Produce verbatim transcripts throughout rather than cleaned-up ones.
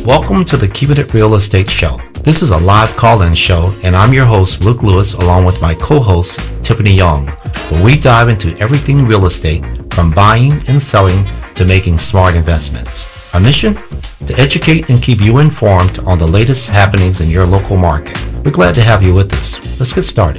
Welcome to the Keeping It Real Estate Show. This is a live call-in show, and I'm your host, Luke Lewis, along with my co-host, Tiffany Young, where we dive into everything real estate, from buying and selling to making smart investments. Our mission? To educate and keep you informed on the latest happenings in your local market. We're glad to have you with us. Let's get started.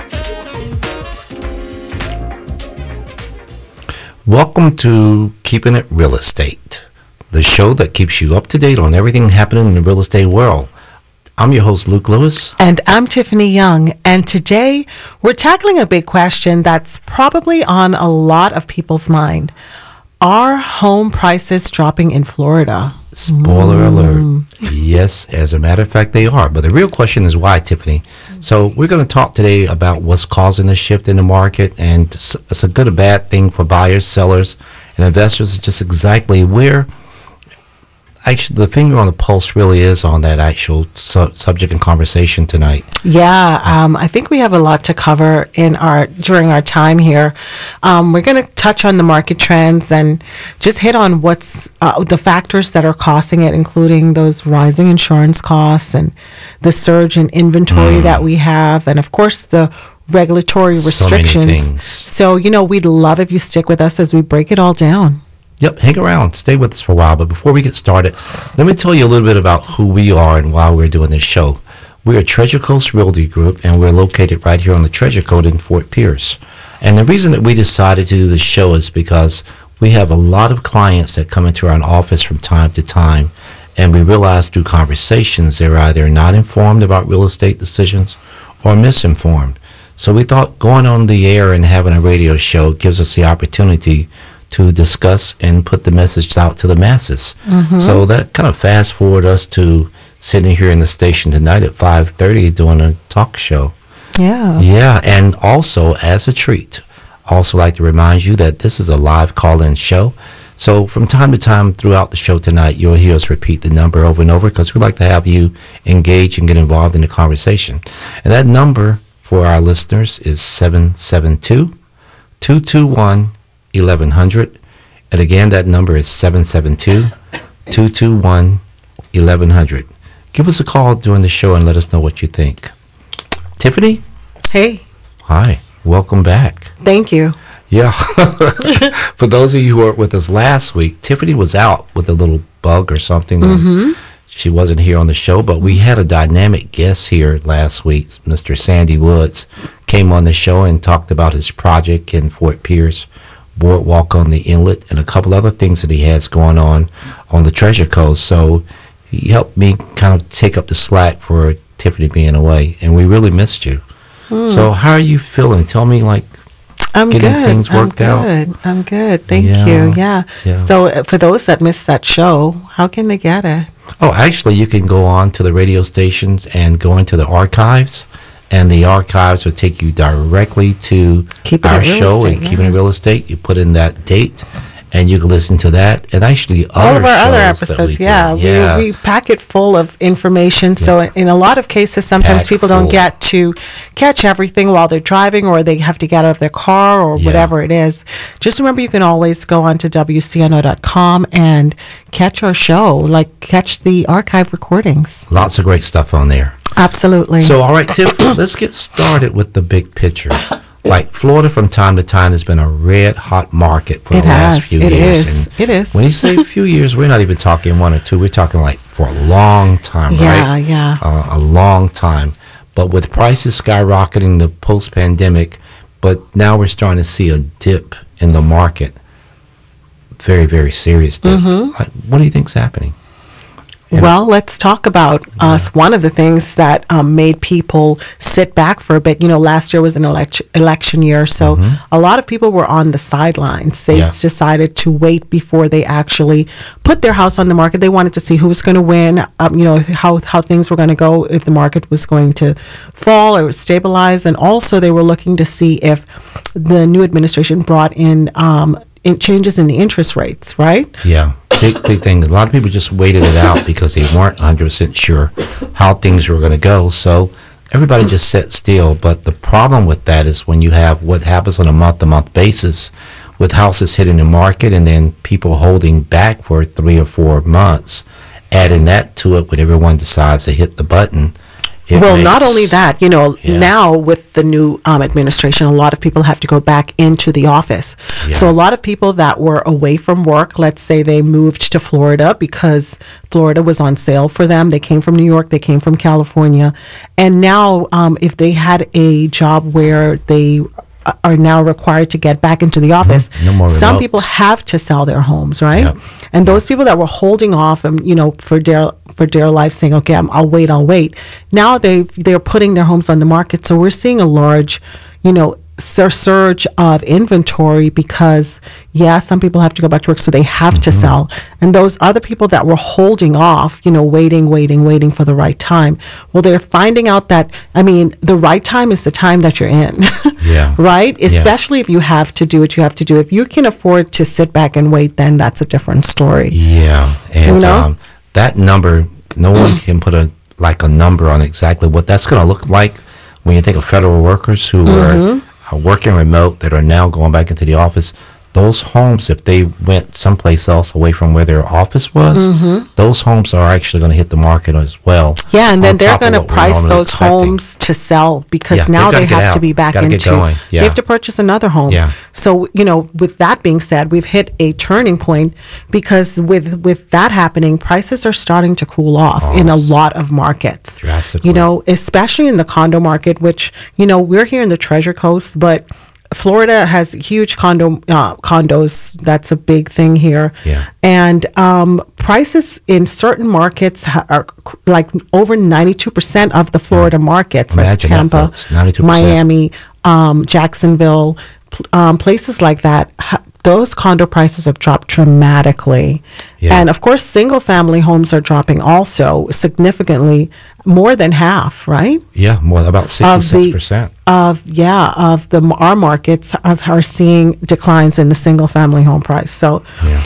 Welcome to Keeping It Real Estate, the show that keeps you up to date on everything happening in the real estate world. I'm your host, Luke Lewis. And I'm Tiffany Young. And today we're tackling a big question that's probably on a lot of people's mind. Are home prices dropping in Florida? Spoiler mm. alert. Yes, as a matter of fact, they are. But the real question is why, Tiffany? So we're going to talk today about what's causing the shift in the market. And it's a good or bad thing for buyers, sellers, and investors. Just exactly where actually the finger on the pulse really is on that actual su- subject and conversation tonight. Yeah, um, I think we have a lot to cover in our during our time here. Um, we're going to touch on the market trends and just hit on what's uh, the factors that are causing it, including those rising insurance costs and the surge in inventory mm. that we have, and of course the regulatory restrictions. So, so, you know, we'd love if you stick with us as we break it all down. Yep, hang around. Stay with us for a while. But before we get started, let me tell you a little bit about who we are and why we're doing this show. We're a Treasure Coast Realty Group, and we're located right here on the Treasure Coast in Fort Pierce. And the reason that we decided to do this show is because we have a lot of clients that come into our office from time to time, and we realize through conversations they're either not informed about real estate decisions or misinformed. So we thought going on the air and having a radio show gives us the opportunity to discuss and put the message out to the masses. Mm-hmm. So that kind of fast forward us to sitting here in the station tonight at five thirty doing a talk show. Yeah. Yeah, and also as a treat, also like to remind you that this is a live call-in show. So from time to time throughout the show tonight, you'll hear us repeat the number over and over because we like to have you engage and get involved in the conversation. And that number for our listeners is seven seven two, two two one, eleven hundred, and again that number is seven seven two, two two one, eleven hundred. Give us a call during the show and let us know what you think. Tiffany? Hey. Hi, welcome back. Thank you. Yeah. For those of you who were with us last week, Tiffany was out with a little bug or something. Mm-hmm. She wasn't here on the show, but we had a dynamic guest here last week. Mister Sandy Woods came on the show and talked about his project in Fort Pierce, Boardwalk on the Inlet, and a couple other things that he has going on on the Treasure Coast. So he helped me kind of take up the slack for Tiffany being away, and we really missed you. Mm. So how are you feeling? Tell me, like, I'm getting good. things worked I'm out? good. I'm good. Thank Yeah. you. Yeah. Yeah. So uh, for those that missed that show, how can they get it? Oh, actually, you can go on to the radio stations and go into the archives, and the archives will take you directly to Keeping our It Real show Estate, and yeah. Keeping It Real Estate. You put in that date, and you can listen to that, and actually other All of our other shows that episodes, we yeah, did. yeah. We, we pack it full of information. So in a lot of cases, sometimes Packed people full. don't get to catch everything while they're driving, or they have to get out of their car, or Yeah. whatever it is. Just remember, you can always go on to W C N O dot com and catch our show, like catch the archive recordings. Lots of great stuff on there. Absolutely. So, all right, Tiff, let's get started with the big picture. Like, Florida from time to time has been a red hot market for it the last has. few It years. is. And It is. when you say a few years, we're not even talking one or two. We're talking like for a long time, Yeah, right? yeah. Uh, a long time. But with prices skyrocketing, the post-pandemic, but now we're starting to see a dip in the market. Very, very serious dip. Mm-hmm. Like, what do you think's happening? You know? Well, let's talk about us. One of the things that um, made people sit back for a bit, you know, last year was an elect- election year, so Mhm. a lot of people were on the sidelines. They Yeah. decided to wait before they actually put their house on the market. They wanted to see who was going to win, um, you know, how, how things were going to go, if the market was going to fall or stabilize. And also they were looking to see if the new administration brought in um, in changes in the interest rates, right? Yeah, big big thing. A lot of people just waited it out because they weren't one hundred percent sure how things were going to go. So everybody just sat still. But the problem with that is when you have what happens on a month-to-month basis with houses hitting the market and then people holding back for three or four months adding that to it when everyone decides to hit the button. It Well, not makes- only that, you know, Yeah. now with the new um, administration, a lot of people have to go back into the office. So Yeah. a lot of people that were away from work, let's say they moved to Florida because Florida was on sale for them. They came from New York, they came from California. And now, um, if they had a job where they uh, are now required to get back into the office, No more some remote. people have to sell their homes, right? Yep. And those people that were holding off, and you know, for dear for dear life, saying, "Okay, I'm, I'll wait, I'll wait." Now they they're putting their homes on the market, so we're seeing a large, you know, sur- surge of inventory because yeah, some people have to go back to work, so they have to sell. And those other people that were holding off, you know, waiting, waiting, waiting for the right time, well, they're finding out that I mean, the right time is the time that you're in. Yeah. Right? Especially if you have to do what you have to do. If you can afford to sit back and wait, then that's a different story. Yeah, and You know? um, that number, no one can put a like a number on exactly what that's going to look like when you think of federal workers who Mm-hmm. are uh, working remote that are now going back into the office. Those homes, if they went someplace else away from where their office was, those homes are actually going to hit the market as well. Mm-hmm. Yeah, and then on they're top of going to what we're price normally those expecting. homes to sell because Yeah, they've now gotta they get have to out. be back Gotta get into. going. They Yeah. have to purchase another home. Yeah. So you know, with that being said, we've hit a turning point because with with that happening, prices are starting to cool off in a s- lot of markets. Drastically. You know, especially in the condo market, which you know we're here in the Treasure Coast, but Florida has huge condo uh, condos. That's a big thing here. Yeah. And um, prices in certain markets ha- are c- like over ninety-two percent of the Florida markets, like Imagine that, Tampa, folks, ninety-two percent. Miami, um, Jacksonville, pl- um, places like that. Ha- those condo prices have dropped dramatically. Yeah. And of course, single family homes are dropping also significantly, more than half, right? Yeah, more about sixty-six percent. Of yeah, of the our markets of, are seeing declines in the single family home price. So Yeah.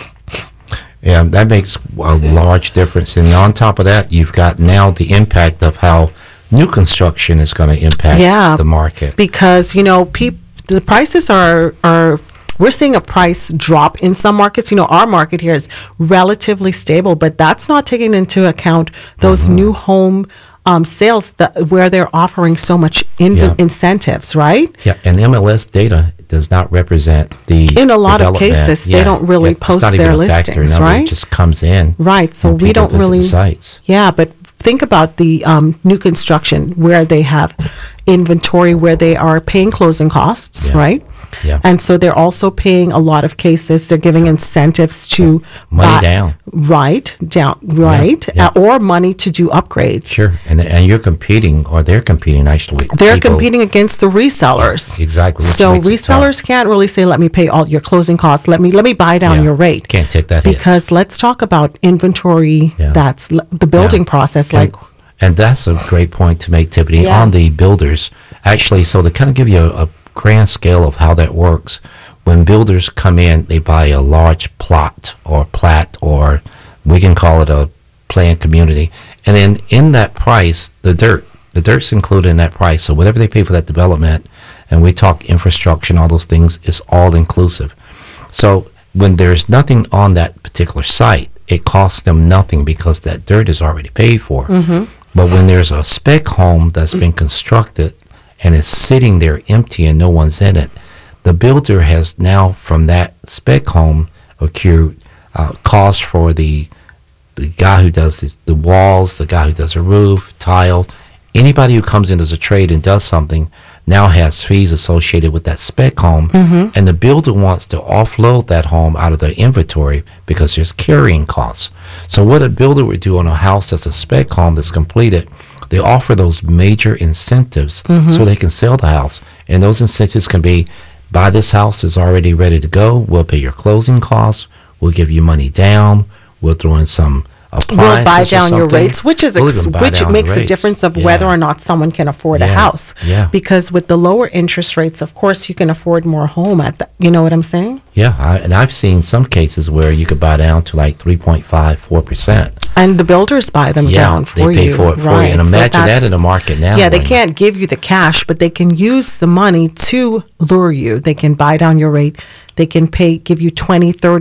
Yeah, that makes a large difference. And on top of that, you've got now the impact of how new construction is going to impact Yeah. the market. because you know peop- the prices are are we're seeing a price drop in some markets. You know, our market here is relatively stable, but that's not taking into account those Mm-hmm. new home um, sales that where they're offering so much in- Yeah. incentives, right? Yeah, and M L S data does not represent the In a lot of development. cases, they don't really it's post not even their a factor. listings, No, right? It just comes in. Right. So and we people don't visit the really. sites. Yeah, but think about the um, new construction where they have inventory where they are paying closing costs, Yeah. right? Yeah. And so they're also paying a lot of cases. They're giving incentives to Money buy- down. right down, right, yeah. Uh, or money to do upgrades. Sure, and and you're competing, or they're competing actually. with They're people- competing against the resellers. Yeah, exactly, which So makes it tough. resellers can't really say, "Let me pay all your closing costs. Let me let me buy down Yeah, your rate." can't take that hit. because let's talk about inventory. Yeah. That's l- the building Yeah. process. Like And, and that's a great point to make, Tiffany, Yeah. on the builders. Actually, so to kind of give you a, a grand scale of how that works, when builders come in, they buy a large plot or plat, or we can call it a planned community. And then in that price, the dirt, the dirt's included in that price. So whatever they pay for that development, and we talk infrastructure and all those things, is all inclusive. So when there's nothing on that particular site, it costs them nothing because that dirt is already paid for. But when there's a spec home that's been constructed and is sitting there empty and no one's in it, the builder has now from that spec home accrued uh, costs for the the guy who does the, the walls, the guy who does the roof, tile, anybody who comes in as a trade and does something now has fees associated with that spec home, and the builder wants to offload that home out of their inventory because there's carrying costs. So what a builder would do on a house that's a spec home that's completed, they offer those major incentives so they can sell the house, and those incentives can be, buy this house is already ready to go, we'll pay your closing costs, we'll give you money down, we'll throw in some appliances we'll buy or down your something. rates, which is We'll ex- even buy which down the makes a rates. difference of Yeah. whether or not someone can afford a Yeah. house. Yeah. Because with the lower interest rates, of course, you can afford more home at that. You know what I'm saying? Yeah, I, and I've seen some cases where you could buy down to like three point five, four percent. And the builders buy them Yeah, down they for pay you. for it for you. right. And So imagine that that's- in the market now, Yeah, they Raina. can't give you the cash, but they can use the money to lure you. They can buy down your rate. They can pay, give you twenty, thirty,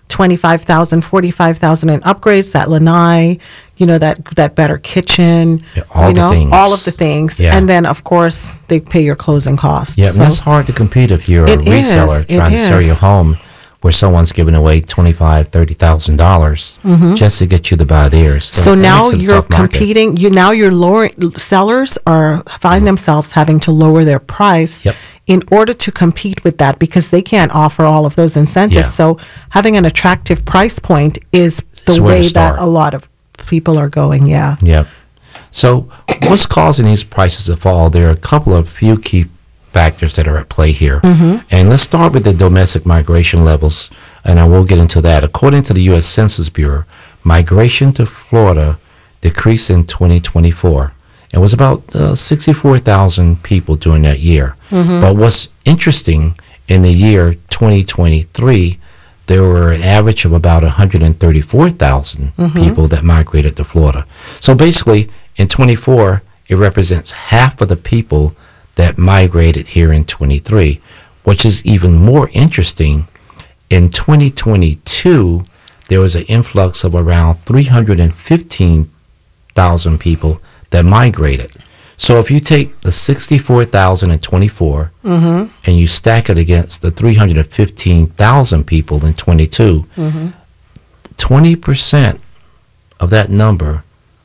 twenty-five thousand, forty-five thousand in upgrades, that lanai, you know, that that better kitchen, Yeah, all you the know, things. all of the things. Yeah. And then, of course, they pay your closing costs. Yeah, So- and that's hard to compete if you're a It is, reseller it trying to sell is. your home where someone's giving away twenty-five, thirty thousand dollars just to get you to buy theirs. So that now makes it a you're tough market. competing. You now you're lowering. Sellers are find themselves having to lower their price Yep. in order to compete with that because they can't offer all of those incentives. Yeah. So having an attractive price point is the It's where to way that start. a lot of people are going. Yeah. Yep. So what's causing these prices to fall? There are a couple of few key factors that are at play here. Mm-hmm. And let's start with the domestic migration levels, and I will get into that. According to the U S Census Bureau, migration to Florida decreased in twenty twenty-four. It was about uh, sixty-four thousand people during that year. Mm-hmm. But what's interesting, in the year twenty twenty-three, there were an average of about one hundred thirty-four thousand Mm-hmm. people that migrated to Florida. So basically, in twenty-four, it represents half of the people that migrated here in twenty-three, which is even more interesting. In twenty twenty-two, there was an influx of around three hundred fifteen thousand people that migrated. So if you take the sixty-four thousand in twenty-four Mm-hmm. and you stack it against the three hundred fifteen thousand people in twenty-two, Mm-hmm. twenty percent of that number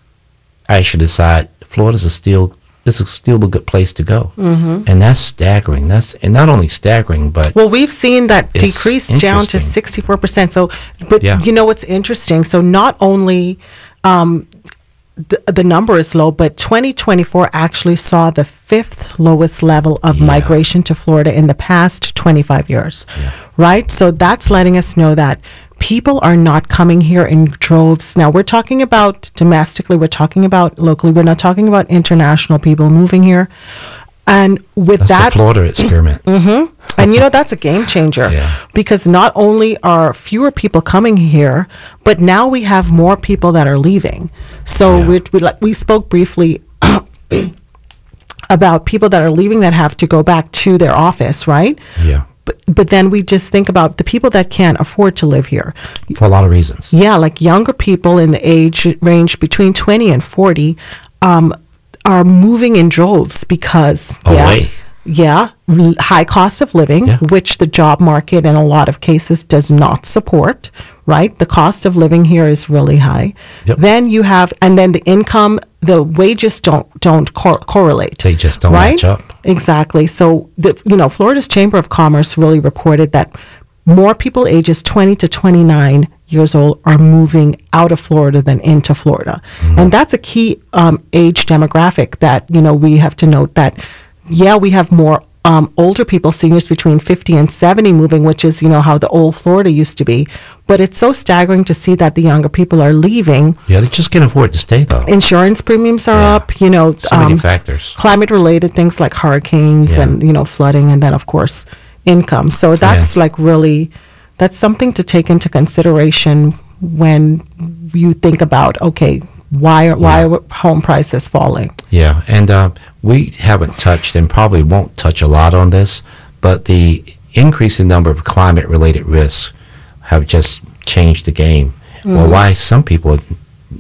actually decide Florida's a still this is still a good place to go. Mm-hmm. And that's staggering. That's and not only staggering, but Well, we've seen that It's decrease down to interesting. sixty-four percent. So, but Yeah. you know what's interesting? So not only um, the, the number is low, but twenty twenty-four actually saw the fifth lowest level of Yeah. migration to Florida in the past twenty-five years, Yeah. right? So that's letting us know that people are not coming here in droves. Now, we're talking about domestically, we're talking about locally, we're not talking about international people moving here. And with that's that, the Florida experiment. and you know, that's a game changer Yeah. because not only are fewer people coming here, but now we have more people that are leaving. So Yeah. we, we, like, we spoke briefly about people that are leaving that have to go back to their office, right? Yeah. But, but then we just think about the people that can't afford to live here. For a lot of reasons. Yeah, like younger people in the age range between twenty and forty um, are moving in droves because, Away. yeah, yeah, r- high cost of living, Yeah. which the job market in a lot of cases does not support, right? The cost of living here is really high. Yep. Then you have, and then the income, the wages don't don't cor- correlate. They just don't right? match up. Exactly. So, the, you know, Florida's Chamber of Commerce really reported that more people ages twenty to twenty-nine years old are moving out of Florida than into Florida. And that's a key um, age demographic that, you know, we have to note that, yeah, we have more um, older people, seniors between fifty and seventy moving, which is, you know, how the old Florida used to be. But it's so staggering to see that the younger people are leaving. Yeah, they just can't afford to stay, though. Insurance premiums are Yeah. up, you know, So many um, factors. climate related things like hurricanes Yeah. and, you know, flooding, and then of course income. So that's like really, that's something to take into consideration when you think about, okay, why are, why are home prices falling? Yeah, and uh, we haven't touched and probably won't touch a lot on this, but the increasing number of climate-related risks have just changed the game. Well, why some people are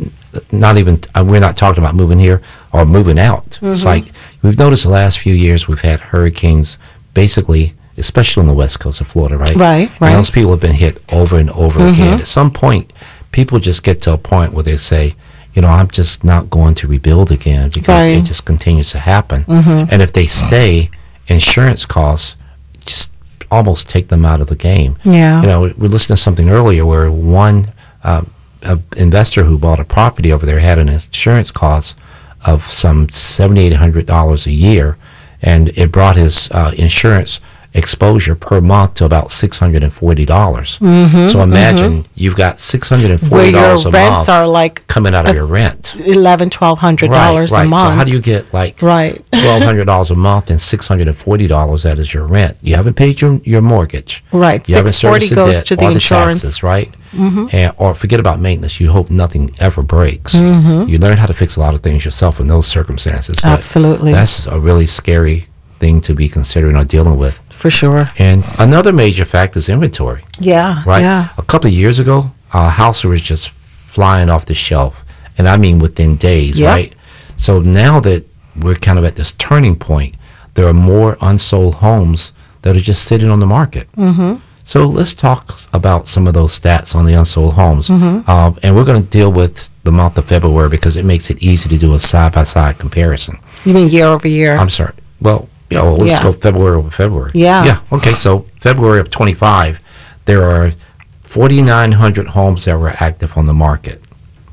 not even, uh, we're not talking about moving here or moving out. It's like we've noticed the last few years we've had hurricanes basically, especially on the west coast of Florida, right? Right, right. And those people have been hit over and over again. At some point, people just get to a point where they say, you know, I'm just not going to rebuild again because Right. it just continues to happen. And if they stay, insurance costs just almost take them out of the game. Yeah. You know, we we listened to something earlier where one uh, a investor who bought a property over there had an insurance cost of some seven thousand eight hundred dollars a year, and it brought his uh, insurance exposure per month to about six hundred forty dollars. So imagine you've got six hundred Where forty your dollars a rents month are like coming out of your rent. eleven, twelve hundred dollars right, right. a month. So how do you get like Right. twelve hundred dollars a month and six hundred forty dollars that is your rent? You haven't paid your, your mortgage. Right. You haven't six forty serviced the goes debt to the or insurance. taxes, right? And, or forget about maintenance. You hope nothing ever breaks. You learn how to fix a lot of things yourself in those circumstances. but Absolutely. That's a really scary thing to be considering or dealing with. for sure. And another major factor is inventory, Yeah, right? yeah. A couple of years ago, our house was just flying off the shelf, and I mean within days, Yep. right? So now that we're kind of at this turning point, there are more unsold homes that are just sitting on the market. Mm-hmm. So let's talk about some of those stats on the unsold homes. Mm-hmm. Um, and we're going to deal with the month of February because it makes it easy to do a side-by-side comparison. You mean year over year? I'm sorry. Well, yeah, well, let's Yeah. go February over February. Yeah. Yeah. Okay. So February of twenty-five, there are forty-nine hundred homes that were active on the market.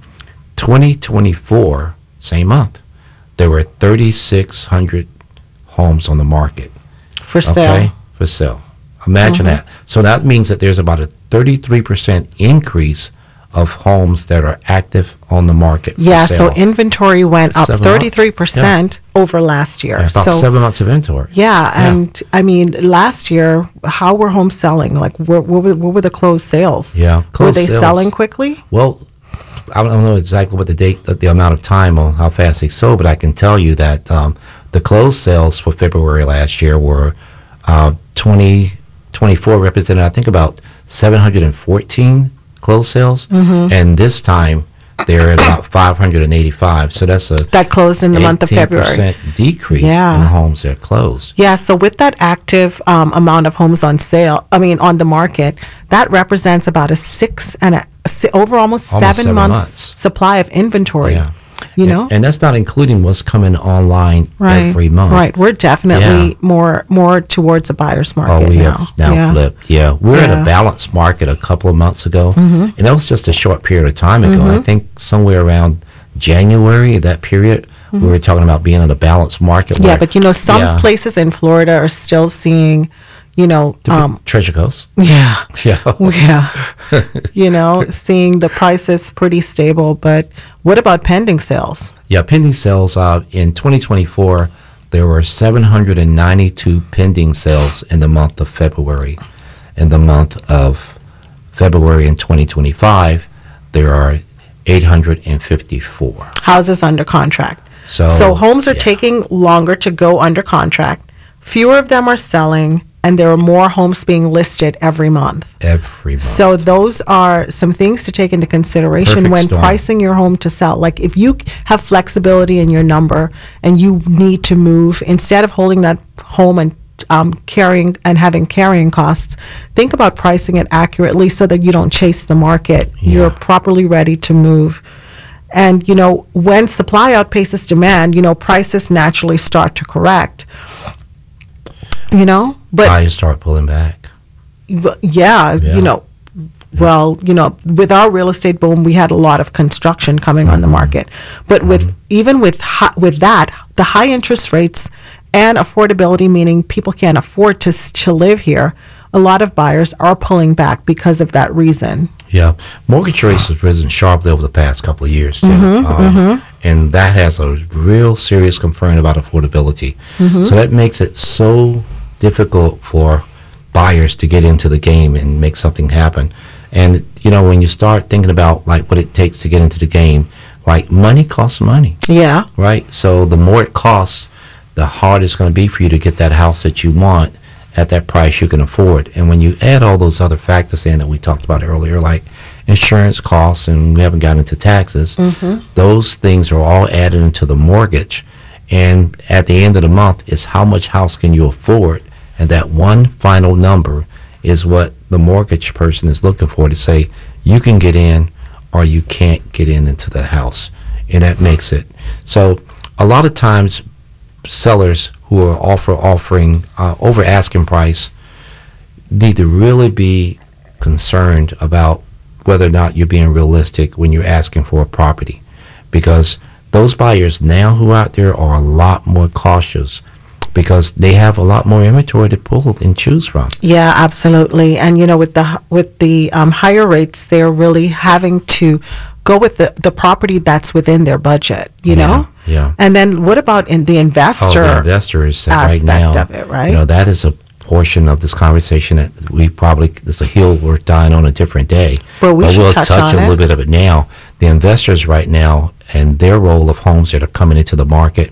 twenty twenty-four, same month, there were thirty-six hundred homes on the market. For sale. Okay, for sale. Imagine Mm-hmm. that. So that means that there's about a thirty-three percent increase of homes that are active on the market for Yeah, sale. so inventory went up Seven months. thirty-three percent over last year. Yeah, about so seven months of inventory. yeah, and I mean, last year, how were homes selling? Like, what, what, were, what were the closed sales? Yeah, were closed they sales. selling quickly? Well, I don't know exactly what the date, the, the amount of time on how fast they sold, but I can tell you that um, the closed sales for February last year were uh, twenty twenty-four represented, I think, about seven hundred fourteen closed sales, Mm-hmm. and this time they're at about five hundred eighty-five. So that's a That closed in the month of February. eighteen percent decrease Yeah. in homes that are closed. Yeah, so with that active um, amount of homes on sale, I mean, on the market, that represents about a six and a, a si- over almost, Almost seven, seven months, months. supply of inventory. Yeah. You And- know? and that's not including what's coming online Right. every month. Right. We're definitely Yeah. more more towards a buyer's market Oh, we now. have now yeah. flipped. Yeah, we were at Yeah. Mm-hmm. a balanced market a couple of months ago, and that was just a short period of time ago. I think somewhere around January, that period, we were talking about being in a balanced market. Mm-hmm. Yeah, where- but you know, some yeah, places in Florida are still seeing, you know, um, Treasure Coast. yeah, Yeah, yeah, you know, seeing the prices pretty stable. But what about pending sales? yeah. Pending sales uh, in twenty twenty-four, there were seven hundred ninety-two pending sales in the month of February. In the month of February in twenty twenty-five, there are eight hundred fifty-four. Houses under contract. So, So homes are yeah. taking longer to go under contract. Fewer of them are selling, and there are more homes being listed every month. every month. So those are some things to take into consideration Perfect when storm. pricing your home to sell. Like if you have flexibility in your number and you need to move, instead of holding that home and um, carrying and having carrying costs, think about pricing it accurately so that you don't chase the market. You're Yeah. properly ready to move. And, you know, when supply outpaces demand, you know, prices naturally start to correct. You know, but Buyers start pulling back. Well, yeah, Yeah. you know, well, you know, with our real estate boom, we had a lot of construction coming on the market. But with even with hi- with that, the high interest rates and affordability, meaning people can't afford to s- to live here, a lot of buyers are pulling back because of that reason. Yeah, mortgage rates have risen sharply over the past couple of years too, Mm-hmm, um, and that has a real serious concern about affordability. Mm-hmm. So that makes it so difficult for buyers to get into the game and make something happen. And you know, when you start thinking about like what it takes to get into the game, like money costs money, Yeah, right? So the more it costs, the harder it's going to be for you to get that house that you want at that price you can afford. And when you add all those other factors in that we talked about earlier, like insurance costs, and we haven't gotten into taxes, those things are all added into the mortgage. And at the end of the month, it's how much house can you afford? And that one final number is what the mortgage person is looking for to say, you can get in or you can't get in into the house. And that makes it. So a lot of times sellers who are offer offering uh, over asking price need to really be concerned about whether or not you're being realistic when you're asking for a property, because those buyers now who are out there are a lot more cautious because they have a lot more inventory to pull and choose from. yeah, absolutely. And you know, with the h- with the um, higher rates, they're really having to go with the, the property that's within their budget. You Yeah, know. yeah. And then what about in the Oh, investor? the investors that right aspect now, of it, right? you know, that is a portion of this conversation that we probably, it's a hill we're dying on a different day. But we should we'll touch touch on a little it. bit of it now. The investors right now and their role of homes that are coming into the market,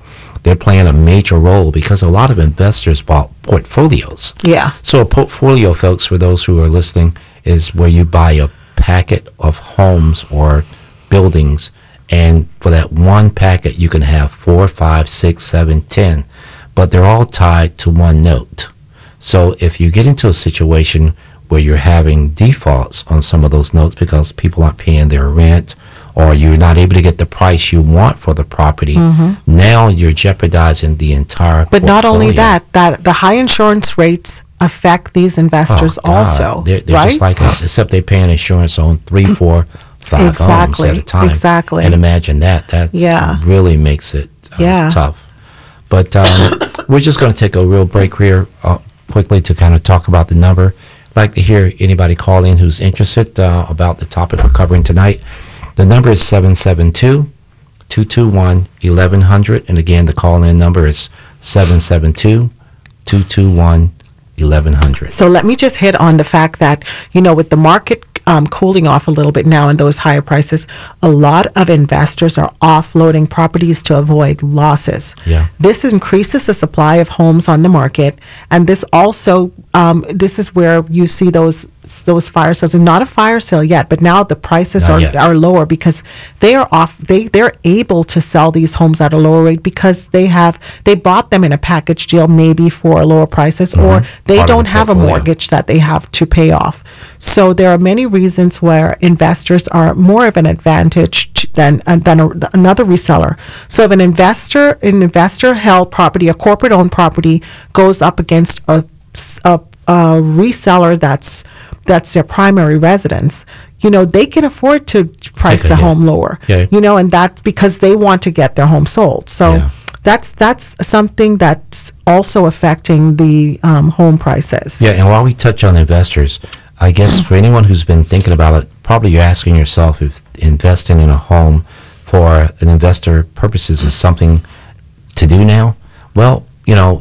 they're playing a major role because a lot of investors bought portfolios. Yeah. So a portfolio, folks, for those who are listening, is where you buy a packet of homes or buildings, and for that one packet you can have four, five, six, seven, ten, but they're all tied to one note. So if you get into a situation where you're having defaults on some of those notes because people aren't paying their rent, or you're not able to get the price you want for the property, mm-hmm. now you're jeopardizing the entire But portfolio. not only that, that the high insurance rates affect these investors Oh, God. also, They're, they're right? just like us, except they're paying insurance on three, four, five homes Exactly, at a time. exactly. And imagine that. That Yeah. really makes it uh, Yeah. tough. But um, we're just going to take a real break here uh, quickly to kind of talk about the number. I'd like to hear anybody call in who's interested uh, about the topic we're covering tonight. The number is seven seven two, two two one, eleven hundred. And again, the call-in number is seven seven two, two two one, eleven hundred. So let me just hit on the fact that, you know, with the market um, cooling off a little bit now and those higher prices, a lot of investors are offloading properties to avoid losses. Yeah. This increases the supply of homes on the market, and this also, um, this is where you see those those fire sales. And not a fire sale yet, but now the prices Not are, yet. are lower because they are off. They they're able to sell these homes at a lower rate because they have they bought them in a package deal, maybe for lower prices, or they Part of don't the have a portfolio. mortgage that they have to pay off. So there are many reasons where investors are more of an advantage to, than uh, than a, another reseller. So if an investor, an investor held property, a corporate owned property, goes up against a, a, a reseller that's that's their primary residence, you know, they can afford to price Take a the hit. home lower. Yeah. You know, and that's because they want to get their home sold. So. Yeah. That's that's something that's also affecting the um, home prices. Yeah, and while we touch on investors, I guess for anyone who's been thinking about it, probably you're asking yourself if investing in a home for an investor purposes is something to do now. Well, you know,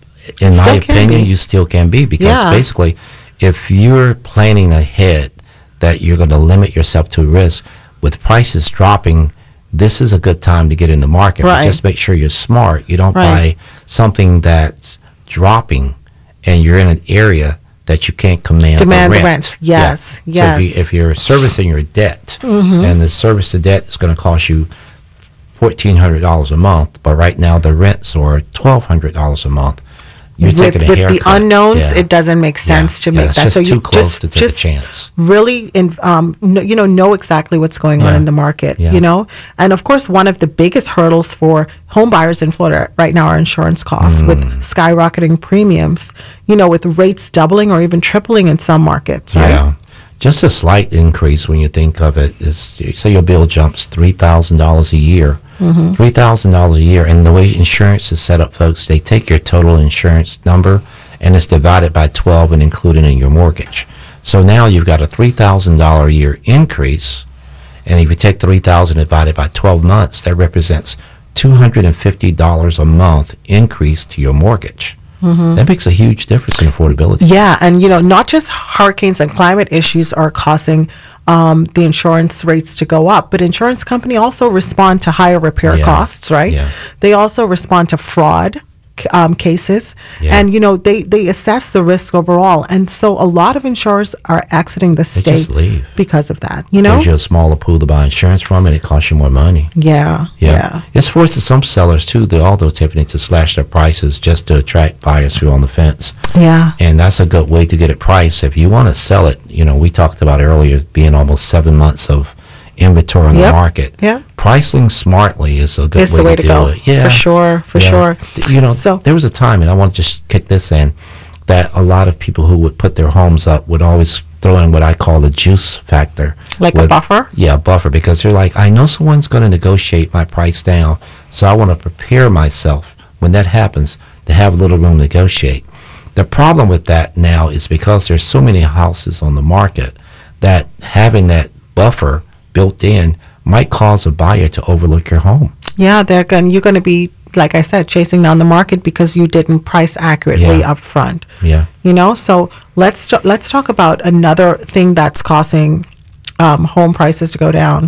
in my Still can opinion, be. you still can be, because Yeah. basically, if you're planning ahead that you're going to limit yourself to risk, with prices dropping, this is a good time to get in the market. But Right. just make sure you're smart. You don't Right. buy something that's dropping and you're in an area that you can't command Demand the the rent. rent. Yes, Yeah. So if, you, yes. Mm-hmm. if you're servicing your debt, and the service of debt is going to cost you fourteen hundred dollars a month, but right now the rents are twelve hundred dollars a month, you're with, taking a with haircut. the unknowns, Yeah. it doesn't make sense Yeah. to Yeah, make it's that. just so too you close just, to take a just chance. really, in, um, kn- you know, know exactly what's going on Yeah. in the market. Yeah. You know, and of course, one of the biggest hurdles for home buyers in Florida right now are insurance costs, with Mm. skyrocketing premiums. You know, with rates doubling or even tripling in some markets. Right? Yeah. Just a slight increase when you think of it is, say your bill jumps three thousand dollars a year. Mm-hmm. three thousand dollars a year. And the way insurance is set up, folks, they take your total insurance number and it's divided by twelve and included in your mortgage. So now you've got a three thousand dollars a year increase. And if you take three thousand dollars divided by twelve months, that represents two hundred fifty dollars a month increase to your mortgage. That makes a huge difference in affordability. Yeah, and you know, not just hurricanes and climate issues are causing um, the insurance rates to go up, but insurance company also respond to higher repair Yeah, costs, right? yeah. They also respond to fraud c- um, cases, Yeah. and you know, they they assess the risk overall, and so a lot of insurers are exiting the They state just leave. because of that. You know? Gives you a smaller pool to buy insurance from, and it costs you more money. Yeah, Yeah. yeah. It's forcing some sellers, too, they although Tiffany, to slash their prices just to attract buyers who are on the fence. Yeah. And that's a good way to get it priced. If you want to sell it, you know, we talked about earlier being almost seven months of inventory on Yep, the market. yep. Pricing smartly is a good It's way, the way to, to do go. it. Yeah. For sure, for Yeah. sure. Th- You know, So- there was a time, and I want to just kick this in, that a lot of people who would put their homes up would always throw in what I call the juice factor. Like a with- buffer? Yeah, a buffer, because they're like, I know someone's going to negotiate my price down, so I want to prepare myself when that happens to have a little room to negotiate. The problem with that now is because there's so many houses on the market that having that buffer built in might cause a buyer to overlook your home. Yeah, they're going. You're going to be, like I said, chasing down the market because you didn't price accurately Yeah. up front. Yeah. You know, so let's t- let's talk about another thing that's causing um, home prices to go down,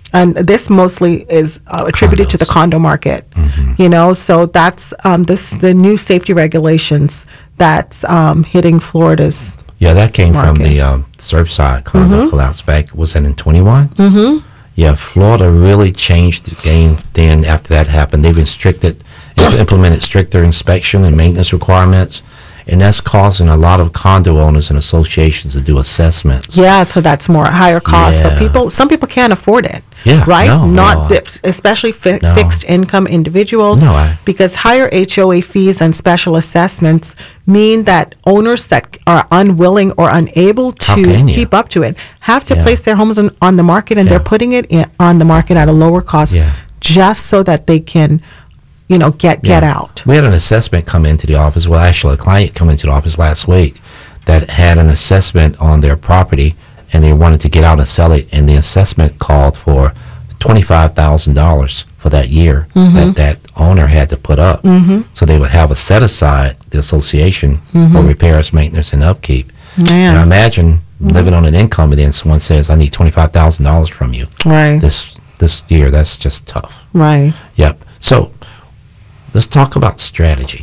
And this mostly is uh, attributed to the Condos. condo market. Mm-hmm. You know, so that's um, this the new safety regulations that's um, hitting Florida's. Yeah, that came from Market. the um, Surfside condo collapse back. Was that in twenty-one? Mm-hmm. Yeah, Florida really changed the game then after that happened. They've restricted, imp- implemented stricter inspection and maintenance requirements, and that's causing a lot of condo owners and associations to do assessments. Yeah, so that's more higher cost. Yeah. So people, some people can't afford it. Yeah, right. no, Not no. the, especially fi- No. fixed income individuals. No, I- because higher H O A fees and special assessments mean that owners that are unwilling or unable How to can you? keep up to it have to Yeah. place their homes on, on the market, and Yeah. they're putting it in, on the market at a lower cost, Yeah. just so that they can, you know, get get Yeah. out. We had an assessment come into the office. Well, actually, a client come into the office last week that had an assessment on their property, and they wanted to get out and sell it, and the assessment called for twenty-five thousand dollars for that year that that owner had to put up. Mm-hmm. So they would have a set aside, the association, for repairs, maintenance, and upkeep. Man. And I imagine living on an income, and then someone says, "I need twenty-five thousand dollars from you Right. this this year." That's just tough. Right. Yep. So let's talk about strategy.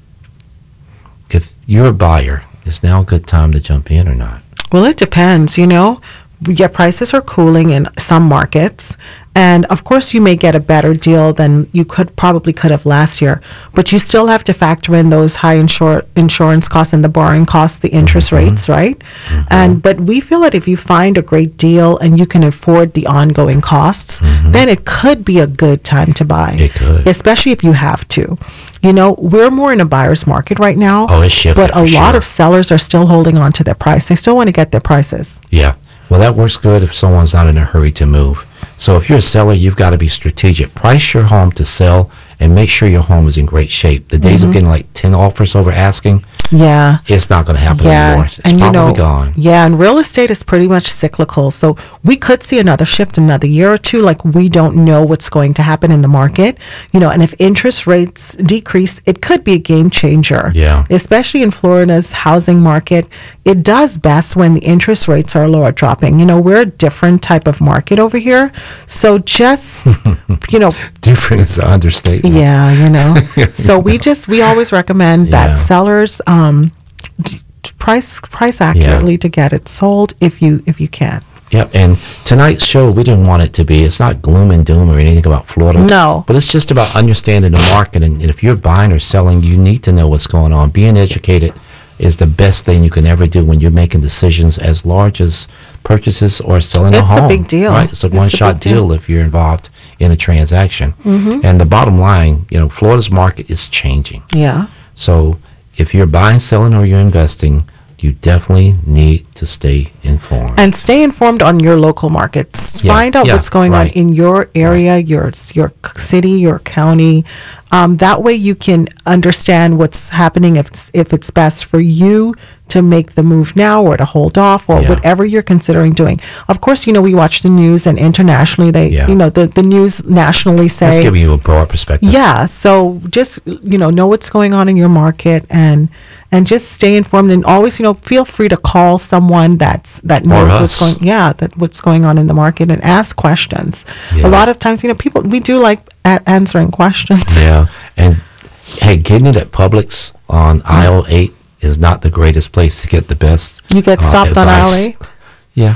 If you're a buyer, is now a good time to jump in or not? Well, it depends, you know. Yeah, prices are cooling in some markets, and of course you may get a better deal than you could probably could have last year, but you still have to factor in those high insur- insurance costs and the borrowing costs, the interest rates, right? And but we feel that if you find a great deal and you can afford the ongoing costs, then it could be a good time to buy. It could. Especially if you have to. You know, we're more in a buyer's market right now. Oh, it's shifted But a for lot sure. of sellers are still holding on to their price. They still want to get their prices. Yeah. Well, that works good if someone's not in a hurry to move. So if you're a seller, you've got to be strategic. Price your home to sell and make sure your home is in great shape. The days of getting like ten offers over asking, Yeah. it's not going to happen Yeah. anymore. It's and you probably know, gone. yeah, and real estate is pretty much cyclical. So we could see another shift in another year or two. Like, we don't know what's going to happen in the market. You know, and if interest rates decrease, it could be a game changer. Yeah. Especially in Florida's housing market. It does best when the interest rates are low or dropping. You know, we're a different type of market over here. So just, you know, Different is an understatement. yeah, you know. So we just we always recommend Yeah. that sellers um d- d- price price accurately to get it sold if you if you can. Yep, and tonight's show, we didn't want it to be, it's not gloom and doom or anything about Florida. No. But it's just about understanding the market, and, and if you're buying or selling, you need to know what's going on. Being educated is the best thing you can ever do when you're making decisions as large as purchases or selling a It's a home. big deal. Right? It's a It's a one-shot big deal. deal if you're involved in a transaction. Mm-hmm. And the bottom line, you know, Florida's market is changing. Yeah. So if you're buying, selling, or you're investing, you definitely need to stay informed. And stay informed on your local markets. Yeah, Find out yeah, what's going right. on in your area, your your c- city, your county. Um, that way you can understand what's happening, if it's, if it's best for you to make the move now or to hold off or Yeah. whatever you're considering doing. Of course, you know, we watch the news, and internationally they, Yeah. you know, the, the news nationally say. That's giving you a broad perspective. Yeah, so just, you know, know what's going on in your market, and and just stay informed, and always, you know, feel free to call someone that's that knows what's us. going yeah, that what's going on in the market, and ask questions. Yeah. A lot of times, you know, people we do like a- answering questions. Yeah, and hey, getting it at Publix on aisle eight is not the greatest place to get the best. You get uh, stopped on aisle advice. eight? Yeah,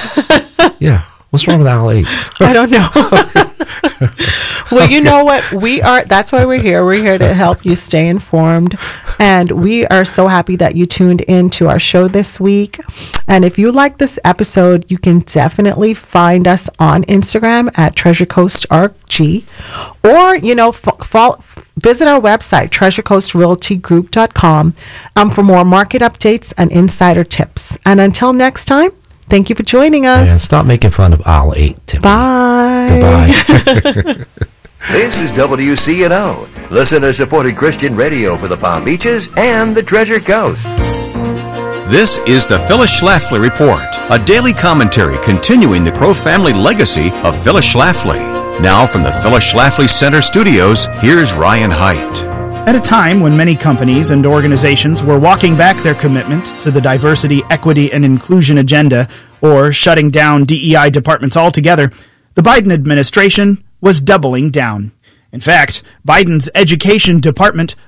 yeah. What's wrong with aisle eight? I don't know. Well, you know what? We are, that's why we're here. We're here to help you stay informed. And we are so happy that you tuned in to our show this week. And if you like this episode, you can definitely find us on Instagram at Treasure Coast R G, or, you know, f- fall, visit our website, treasure coast realty group dot com, um, for more market updates and insider tips. And until next time, thank you for joining us. And stop making fun of aisle eight, Tiffany. Bye. Goodbye. This is W C N O, listener-supported Christian radio for the Palm Beaches and the Treasure Coast. This is the Phyllis Schlafly Report, a daily commentary continuing the Crow family legacy of Phyllis Schlafly. Now from the Phyllis Schlafly Center Studios, here's Ryan Haidt. At a time when many companies and organizations were walking back their commitment to the diversity, equity, and inclusion agenda, or shutting down D E I departments altogether, the Biden administration was doubling down. In fact, Biden's education department